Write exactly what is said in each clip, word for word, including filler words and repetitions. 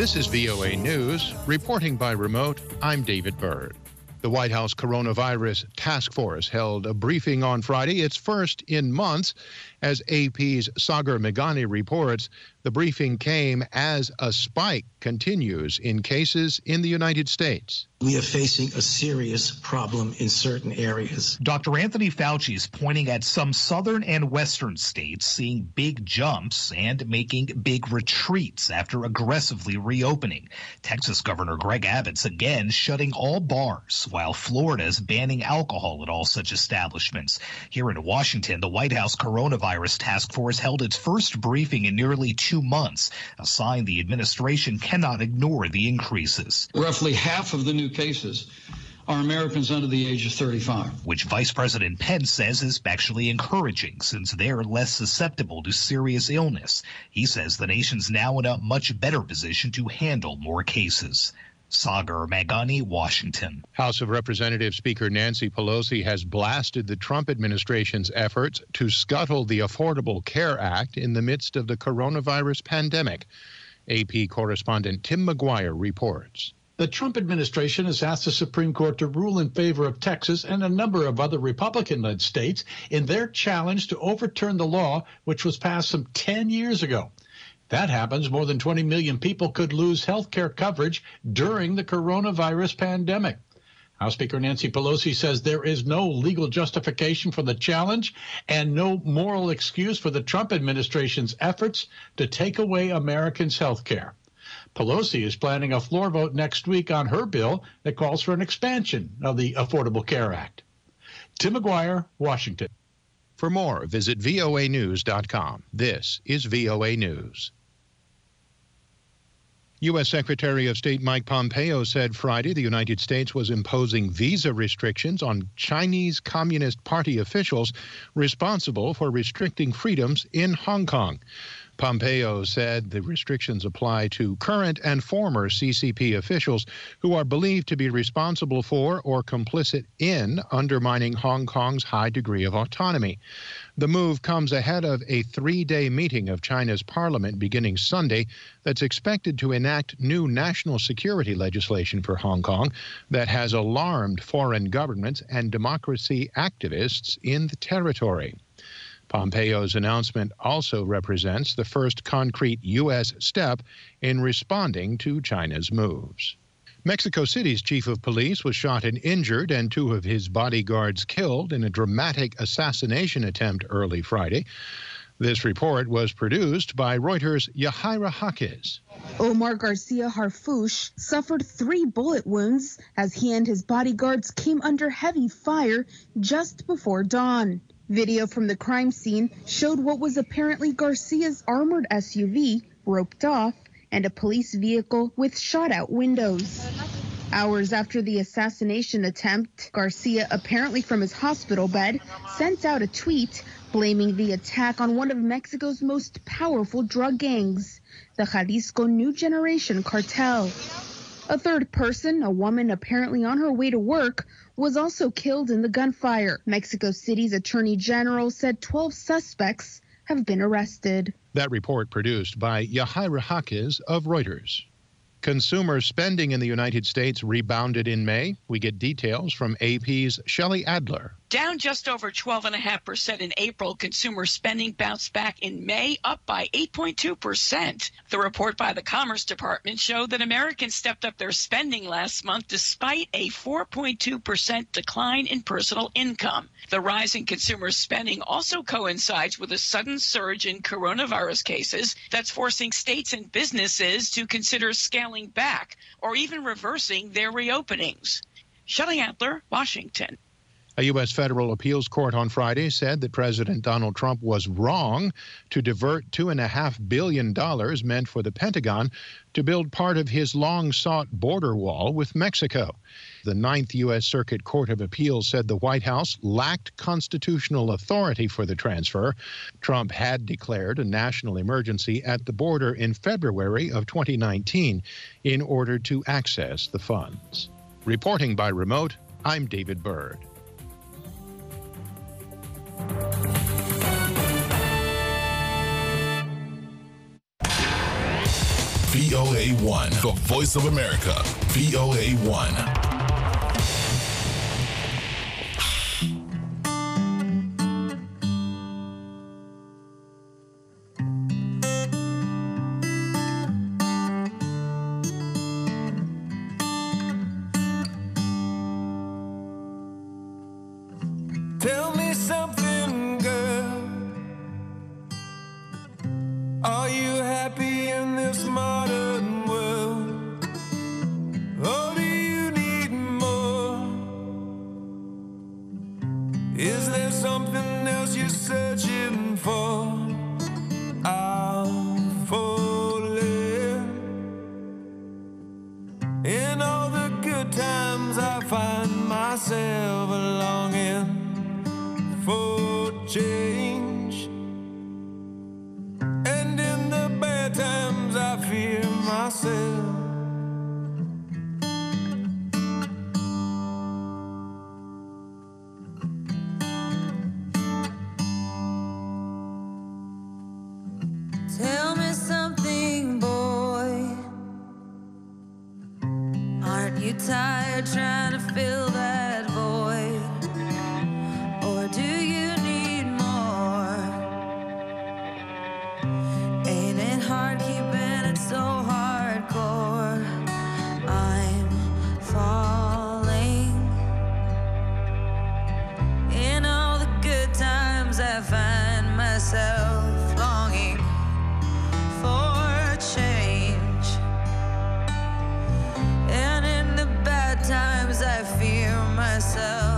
This is V O A News. Reporting by remote, I'm David Byrd. The White House Coronavirus Task Force held a briefing on Friday, its first in months. As A P's Sagar Meghani reports, the briefing came as a spike continues in cases in the United States. We are facing a serious problem in certain areas. Doctor Anthony Fauci is pointing at some southern and western states seeing big jumps and making big retreats after aggressively reopening. Texas Governor Greg Abbott's again shutting all bars, while Florida is banning alcohol at all such establishments. Here in Washington, the White House Coronavirus Task Force held its first briefing in nearly two months, a sign the administration cannot ignore the increases. Roughly half of the new cases are Americans under the age of thirty-five. Which Vice President Pence says is actually encouraging since they're less susceptible to serious illness. He says the nation's now in a much better position to handle more cases. Sagar Meghani, Washington. House of Representatives Speaker Nancy Pelosi has blasted the Trump administration's efforts to scuttle the Affordable Care Act in the midst of the coronavirus pandemic. A P correspondent Tim McGuire reports. The Trump administration has asked the Supreme Court to rule in favor of Texas and a number of other Republican-led states in their challenge to overturn the law, which was passed some ten years ago. If that happens, more than twenty million people could lose health care coverage during the coronavirus pandemic. House Speaker Nancy Pelosi says there is no legal justification for the challenge and no moral excuse for the Trump administration's efforts to take away Americans' health care. Pelosi is planning a floor vote next week on her bill that calls for an expansion of the Affordable Care Act. Tim McGuire, Washington. For more, visit V O A news dot com. This is V O A News. U S Secretary of State Mike Pompeo said Friday the United States was imposing visa restrictions on Chinese Communist Party officials responsible for restricting freedoms in Hong Kong. Pompeo said the restrictions apply to current and former C C P officials who are believed to be responsible for or complicit in undermining Hong Kong's high degree of autonomy. The move comes ahead of a three-day meeting of China's parliament beginning Sunday that's expected to enact new national security legislation for Hong Kong that has alarmed foreign governments and democracy activists in the territory. Pompeo's announcement also represents the first concrete U S step in responding to China's moves. Mexico City's chief of police was shot and injured and two of his bodyguards killed in a dramatic assassination attempt early Friday. This report was produced by Reuters' Yahaira Jaquez. Omar Garcia Harfouche suffered three bullet wounds as he and his bodyguards came under heavy fire just before dawn. Video from the crime scene showed what was apparently Garcia's armored S U V roped off and a police vehicle with shot-out windows. Hours after the assassination attempt, Garcia, apparently from his hospital bed, sent out a tweet blaming the attack on one of Mexico's most powerful drug gangs, the Jalisco New Generation Cartel. A third person, a woman apparently on her way to work, was also killed in the gunfire. Mexico City's Attorney General said twelve suspects have been arrested. That report produced by Yahaira Jaquez of Reuters. Consumer spending in the United States rebounded in May. We get details from A P's Shelley Adler. Down just over twelve point five percent in April, consumer spending bounced back in May, up by eight point two percent. The report by the Commerce Department showed that Americans stepped up their spending last month despite a four point two percent decline in personal income. The rise in consumer spending also coincides with a sudden surge in coronavirus cases that's forcing states and businesses to consider scaling back or even reversing their reopenings. Shelley Adler, Washington. A U S federal appeals court on Friday said that President Donald Trump was wrong to divert two point five billion dollars meant for the Pentagon to build part of his long-sought border wall with Mexico. The Ninth U S Circuit Court of Appeals said the White House lacked constitutional authority for the transfer. Trump had declared a national emergency at the border in February of twenty nineteen in order to access the funds. Reporting by remote, I'm David Byrd. V V O A one, the voice of America, V O A one. Tell me something, girl. Are you happy in this modern world? Or do you need more? Is there something else you're searching for? I'm falling. In all the good times I find myself longing for change, and in the bad times I fear myself. Tell me something, boy. Aren't you tired trying to fill that void? Or do you need more? Ain't it hard keeping it so hardcore? I'm falling. In all the good times I find myself longing for change, and in the bad times I fear myself.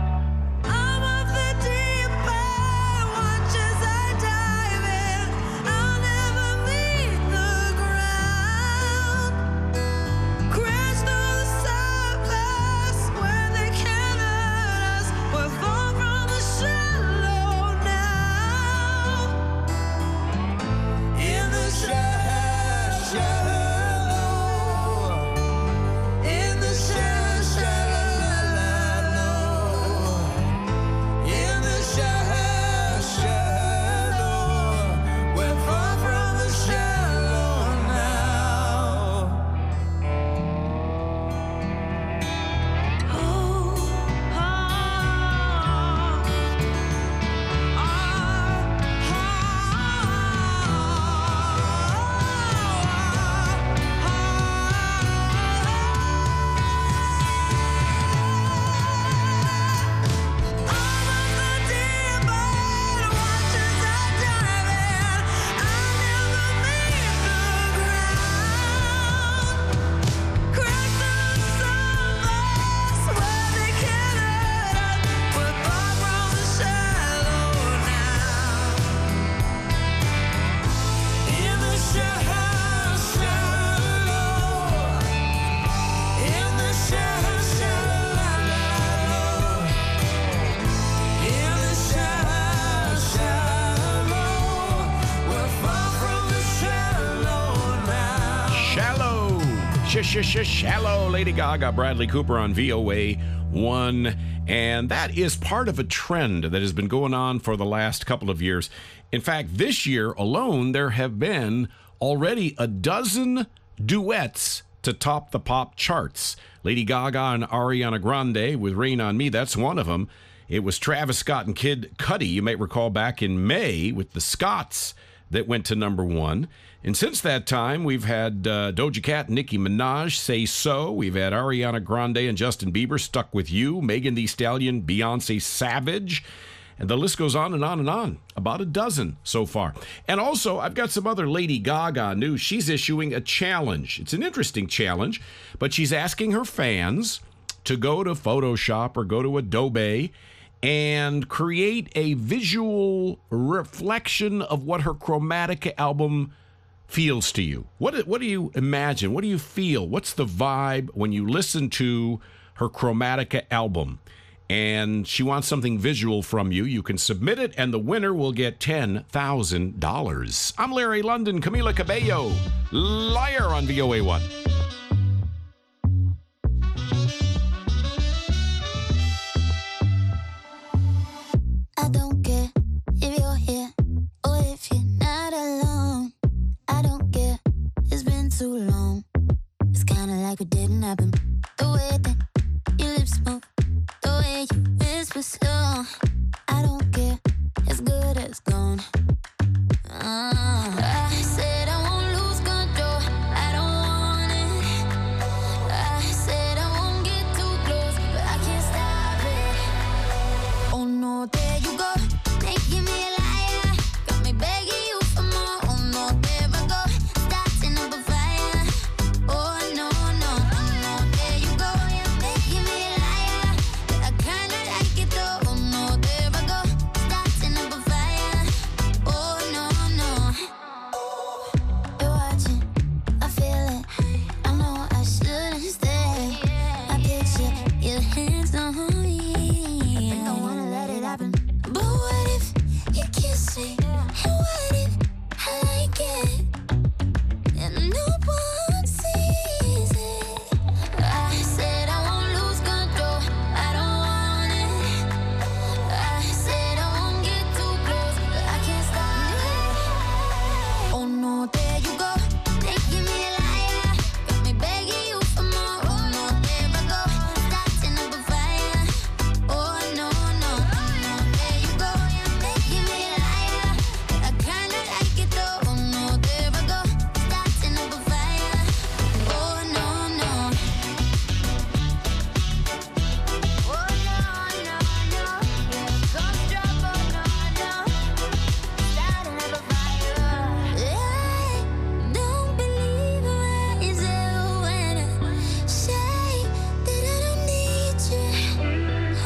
Shallow, Lady Gaga, Bradley Cooper on V O A one. And that is part of a trend that has been going on for the last couple of years. In fact, this year alone, there have been already a dozen duets to top the pop charts. Lady Gaga and Ariana Grande with Rain on Me, that's one of them. It was Travis Scott and Kid Cudi, you may recall, back in May with the Scots, that went to number one. And since that time, we've had uh, Doja Cat and Nicki Minaj, Say So. We've had Ariana Grande and Justin Bieber, Stuck With You. Megan Thee Stallion, Beyonce, Savage. And the list goes on and on and on. About a dozen so far. And also, I've got some other Lady Gaga news. She's issuing a challenge. It's an interesting challenge, but she's asking her fans to go to Photoshop or go to Adobe and create a visual reflection of what her Chromatica album feels to you. What, what do you imagine? What do you feel? What's the vibe when you listen to her Chromatica album? And she wants something visual from you. You can submit it, and the winner will get ten thousand dollars. I'm Larry London, Camila Cabello, Liar on V O A one. I don't care if you're here or if you're not alone. I don't care, it's been too long. like it didn't happen. The way that your lips move, the way you whisper slow. I don't care, as good as gone. Uh, I said I won't lose control, I don't want it. I said I won't get too close, but I can't stop it. Oh no, there you go, making me a liar. Got me begging you for more. Oh no, there I go, starting up a fire. Oh no, no, oh no, there you go, you're making me a liar. But I kinda like it though. Oh no, there I go, starting up a fire. Oh no, no. You're watching, I feel it. I know I shouldn't stay. I picture your hands on me. I think I wanna let it happen. But what if you kiss me? And what if I like it? And no one sees it. I said I won't lose control, I don't want it. I said I won't get too close, but I can't stop it. Oh no, there you go, making me a liar. Got me begging you for more. Oh no, there I go, starting up a fire. Oh no, no, oh no, there you go, you're making me a liar. I kinda like it though. Oh no, there I go, starting up a fire. Oh no, no. Oh no, no, no. Ghost drop, oh no, no. Starting up a fire. I don't believe myself when I say that I don't need you. I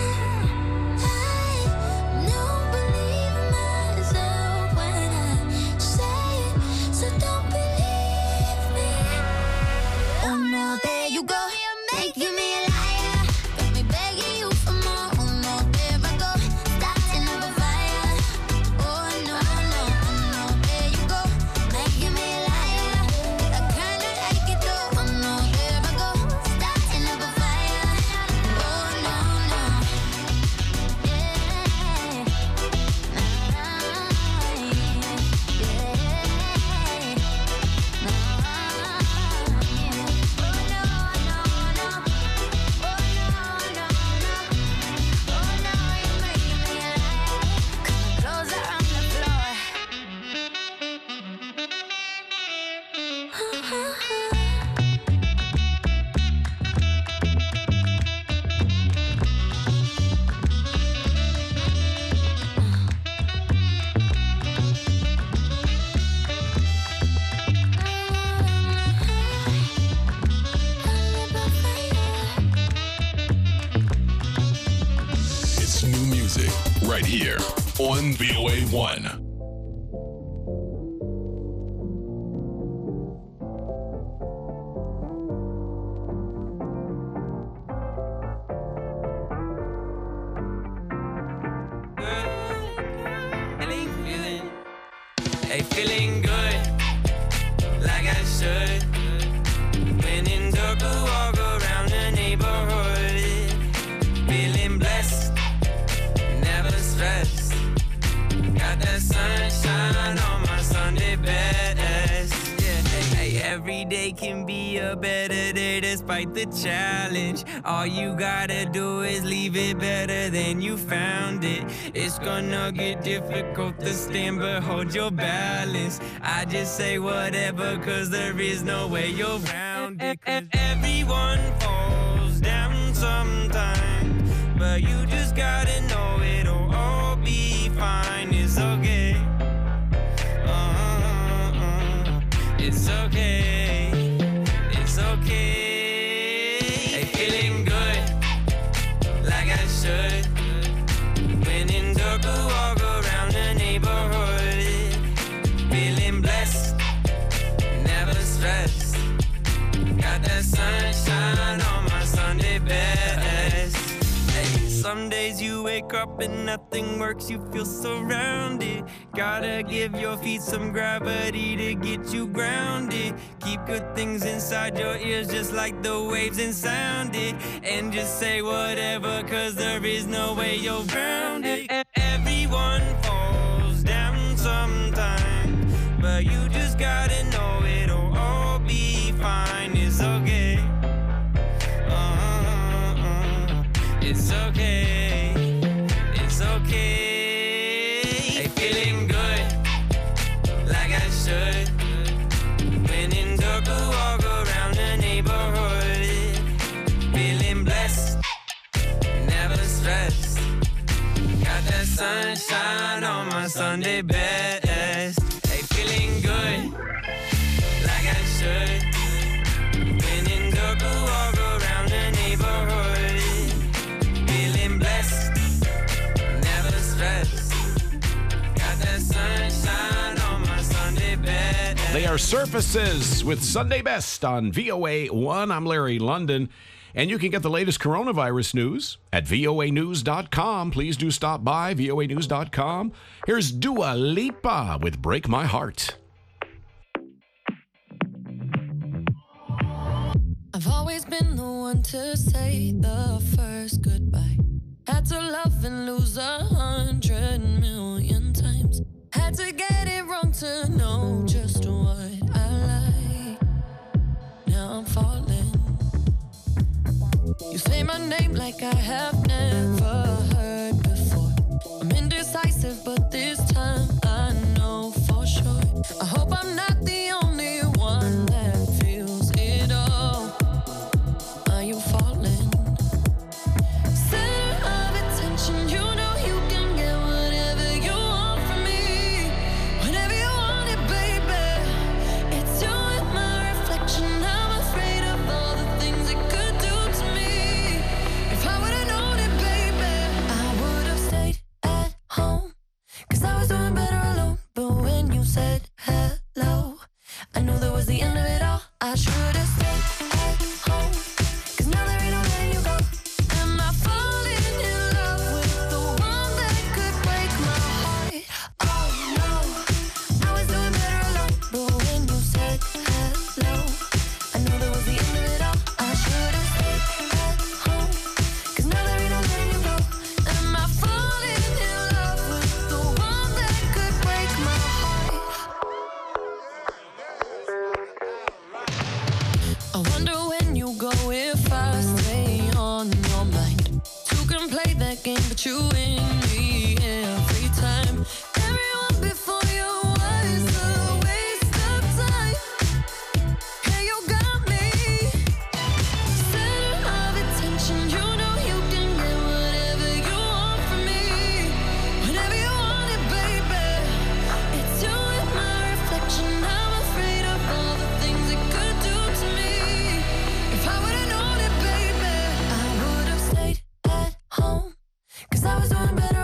don't believe myself when I say it, so don't believe me. Oh no, there you go, you're making me a liar. Got me begging you for more. Oh no, there I go, starting up a fire. Oh no, no, oh no, there you go, making me a liar. I kinda like it though. Oh no, there I go, starting up a fire. Oh no, no, yeah, It's new music right here on V O A one. Hey, feeling good, like I should. When in dark, I walk around the neighborhood. Feeling blessed, never stressed. Got that sunshine on my Sunday best. Yeah, hey, hey, every day can be a better day despite the challenge. All you gotta do is leave it better than you found it. It's gonna get difficult to stand, but hold your balance. I just say whatever, cause there is no way you're around it. 'Cause everyone falls down sometime, but you just gotta know it'll all be fine. It's okay. Uh-uh-uh. It's okay. It's okay. Hey, feeling good, like I should. When in dark, I walk around the neighborhood. Feeling blessed, never stressed. Got that sunshine on my Sunday best. Hey, some days you wake up and nothing works, you feel surrounded. Gotta give your feet some gravity to get you grounded. Keep good things inside your ears just like the waves and sound it. And just say whatever, cause there is no way you're grounded. Everyone falls down sometime, but you just gotta know it'll all be fine. It's it's okay. Uh-uh-uh. It's okay. It's okay. Hey, feeling good, like I should. When in dark, walk around the neighborhood. Feeling blessed, never stressed. Got that sunshine on my Sunday best. Hey, feeling good, like I should. When in dark, walk around the neighborhood. Feeling blessed, never stressed. Got that sunshine on my Sunday best. They are Surfaces with Sunday Best on V O A one. I'm Larry London. And you can get the latest coronavirus news at V O A news dot com. Please do stop by V O A news dot com. Here's Dua Lipa with Break My Heart. I've always been the one to say the first goodbye. Had to love and lose a hundred million times. Had to get it wrong to know just what I like. Now I'm falling. You say my name like I have never heard before. I'm indecisive, but this time I know for sure. I hope I'm not the only one that feels it all. Are you falling? Center of attention, you know you can get whatever you want from me. Whenever you want it, baby. It's you and my reflection. I'm afraid of all the things it could do to me. If I would've known it, baby, I would've stayed at home. Cause I was doing better alone. But when you said hello, I knew that was the end of it all. I should've stayed at home. Cause now there ain't no letting you go. Am I falling in love with the one that could break my heart? Oh no, I was doing better alone. But when you said hello, I knew that was the end of it all. I should've stayed at home. Cause now there ain't no letting you go. Am I falling in love with the one that could break my heart? I wonder when you go if I stay on your mind. Two can play that game, but you win me every time. Everyone before you was a waste of time. Hey, you got me. Center of attention, you know you can get whatever you want from me. Whenever you want it, baby. It's you and my reflection. I'm afraid of all the things it could do to me. If I would've known it, baby, I would've stayed at home. Cause I was doing better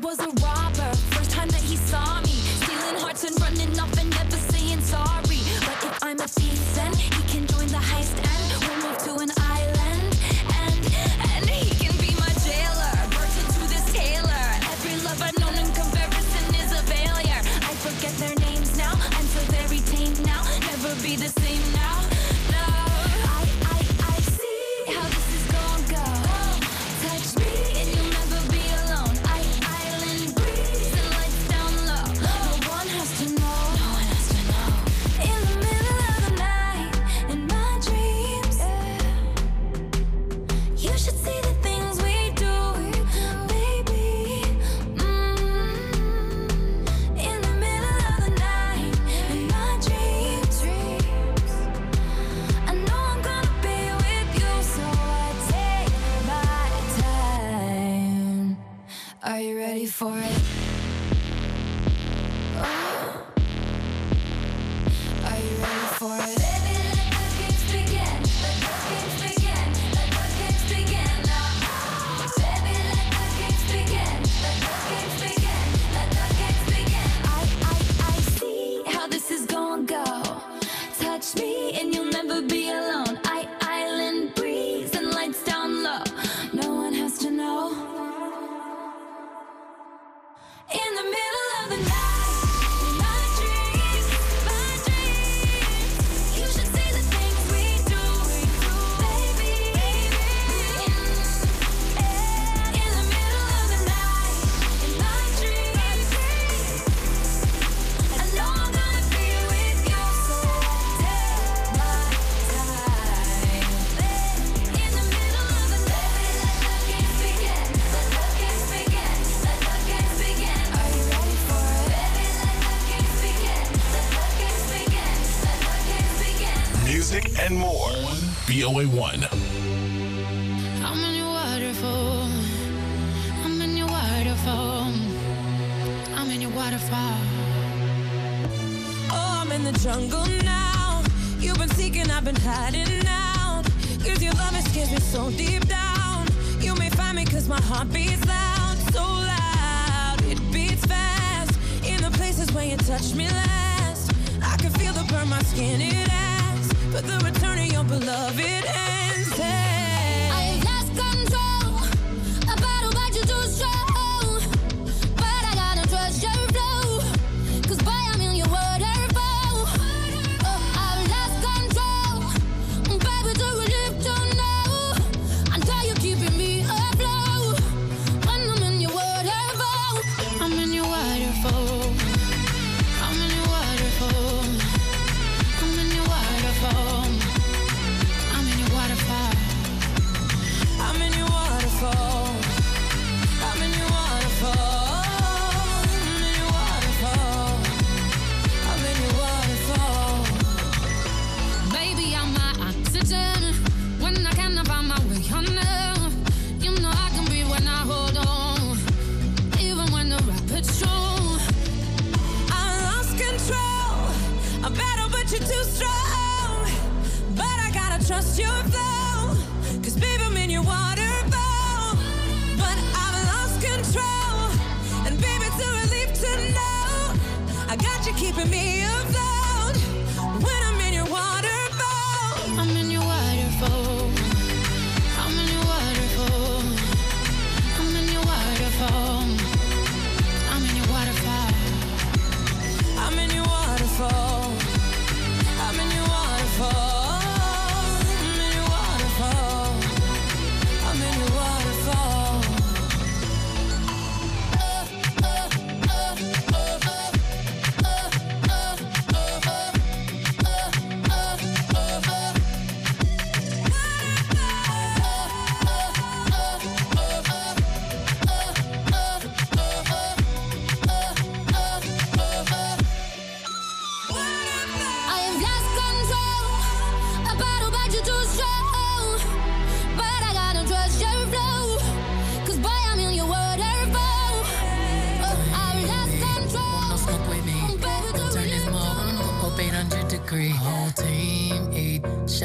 was a robber. First time that he saw me, stealing hearts and running off and never saying sorry. But if I'm a thief, then he can join the heist and we'll move to an island. And and he can be my jailer, virgin to this tailor. Every love I've known in comparison is a failure. I forget their names now. I'm so very tame now. Never be the same now. No, I I I see how this is gonna go. Touch me and you'll never be alone. I island breeze and lights down low. No one has to know. No one has to know. In the middle of the night, in my dreams, you should see the things we do, baby. Mm. In the middle of the night, in my dreams, I know I'm gonna be with you, so I take my time. Are you ready for it? Oh. Are you ready for it? Baby, let the games begin. Let the games begin. Let the games begin now. Baby, let the games begin. Let the games begin. Let the games begin. I, I, I see how this is gonna go. Touch me and you'll never be alone. I island breeze and lights down low. No one has to know. In the middle of the night, in my dreams, my dreams, you should see the things we do, baby. In the middle of the night, in my dreams, I know I'm gonna be with you, so I take my time. In the middle of the night, let the games begin. Let the games begin. Let the games begin. Are you ready for it? Baby, let the games begin. Let the games begin. Let the games begin. Music and more. V O A one. I'm in your waterfall. I'm in your waterfall. I'm in your waterfall. Oh, I'm in the jungle now. You've been seeking, I've been hiding out. Cause your love scares me so deep down. You may find me cause my heart beats loud. So loud, it beats fast. In the places where you touched me last, I can feel the burn, my skin it asks. But the return of your beloved ends. Hey. I lost control. A battle but you too strong. But I gotta trust your flow. Cause boy, I'm in your waterfall. Oh, I lost control. Baby, do you live to know? Until you're keeping me afloat. When I'm in your waterfall. I'm in your waterfall. I'm in your waterfall. I'm in your waterfall. I'm in your waterfall.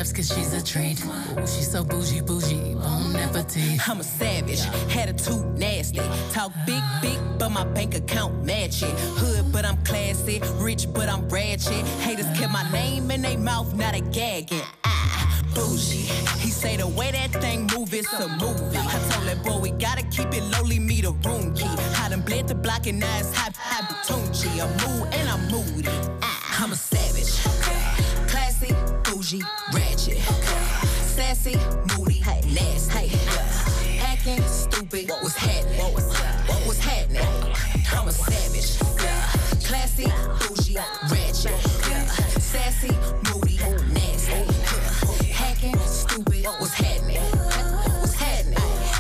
lips cause she's a treat. Ooh, she's so bougie, bougie, bon appetit. I'm a savage, attitude nasty. Talk big, big, but my bank account match it. Hood, but I'm classy. Rich, but I'm ratchet. Haters kept my name in their mouth, now they gagging. Ah, bougie. He say the way that thing move, it's a movie. I told that boy we gotta keep it lowly, me the room key. I done bled the block and now it's hot, hot Batunchi. I'm mood and I'm moody. Ah, I'm a savage. Classy, bougie, ratchet. Sassy, moody, nasty. Acting stupid, what was happening? What was happening? I'm a savage. Classy, bougie, ratchet. Sassy, moody, nasty. Hacking, stupid, what was happening? What's happening?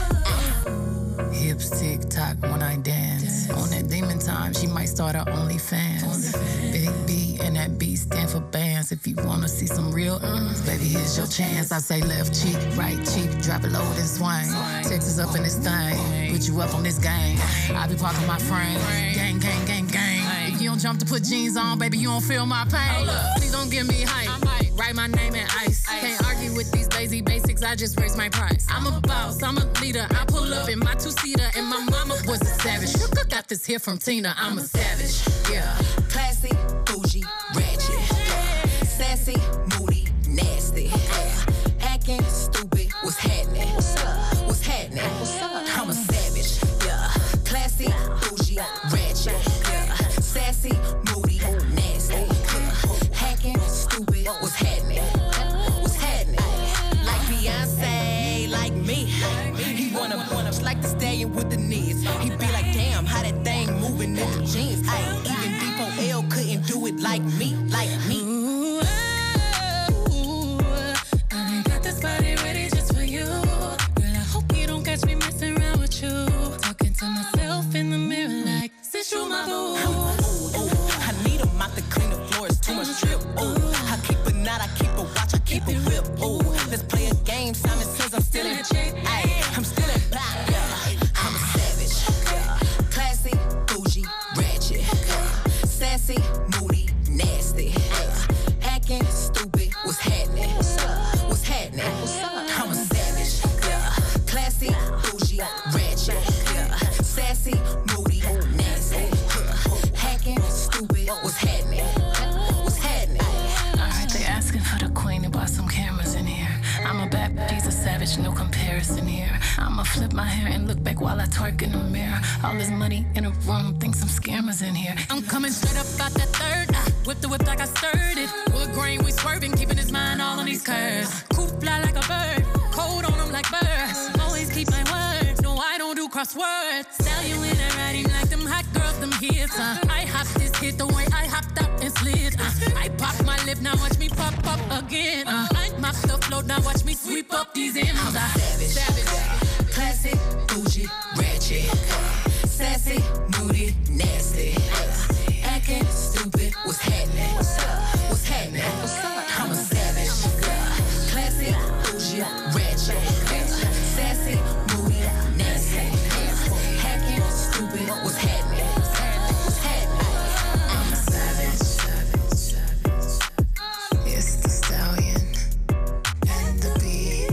Hips tick tock when I dance. On that demon time, she might start her OnlyFans. Big B and that B stand for bands. If you wanna see some real uns, baby, here's your chance. I say left cheek, right cheek, drop it low and swing. Texas up in this thing, put you up on this game. I be parking my frame, gang, gang, gang, gang. If you don't jump to put jeans on, baby, you don't feel my pain. Please don't give me hype. Write my name in ice. Can't argue with these lazy basics, I just raise my price. I'm a boss, I'm a leader. I pull up in my two-seater, and my mama was a savage. Got this here from Tina, I'm a savage. Yeah. Classy, bougie, ratchet. Sassy, moody, nasty. Acting stupid, what's happening? What's happening? I'm a savage. Yeah. Classy, bougie, ratchet. Sassy, moody, nasty. Hacking, stupid, what's happening? What's happening? Like Beyonce, like me. He wanna, wanna like the stallion with the knees. He be like, damn, how that thing moving in the jeans. I ain't even D four L couldn't do it like me, like me. Ooh, ooh, I got this body ready just for you. Girl, I hope you don't catch me messing around with you. Talking to myself in the mirror like, sit through my boo. I need a mop to clean the floors, too much drip. Ooh, I keep a knot, I keep a watch, I keep a whip. Ooh, let's play a game. Simon says I'm still in. Ay, I'm still in back. Yeah, I'm a savage. Classy, bougie, ratchet. Sassy, moody, nasty. Acting stupid, what's happening? What's happening? I'm a savage. Classy, bougie, ratchet. Sassy, moody, nasty. Hacking, stupid, what's happening? What's happening? Alright, they asking for the queen and bought some cameras in here. I'm a bad piece of savage, no comparison here. I'ma flip my hair and look back while I twerk in the mirror. All this money in a room, think some scammers in here. I'm coming straight up out that third. Ah, whip the whip like I stirred it. Wood grain, we swerving, keeping his mind all on these curves. Coop fly like a bird, cold on him like birds. Always keep my word, no I don't do crosswords. Stallion when I ride him like them hot girls, them hits. Uh, I hop this hit the way I hopped up and slid. Uh, I pop my lip, now watch me pop up again. Uh, I mop the float, now watch me sweep up these M's. I'm a savage. savage. Classy, bougie, ratchet. Sassy, moody, nasty. Acting stupid, what's happening? What's happening? I'm a savage. Classy, bougie, ratchet. Sassy, moody, nasty. Hacking, stupid, what's happening? What's happening? I'm a savage. It's the stallion and the bee.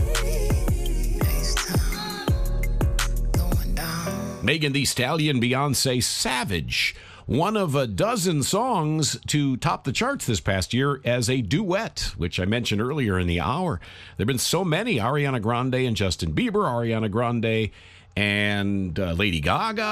Going down. Megan Thee Stallion, Beyonce, Savage. One of a dozen songs to top the charts this past year as a duet, which I mentioned earlier in the hour. There have been so many. Ariana Grande and Justin Bieber, Ariana Grande and uh, Lady Gaga.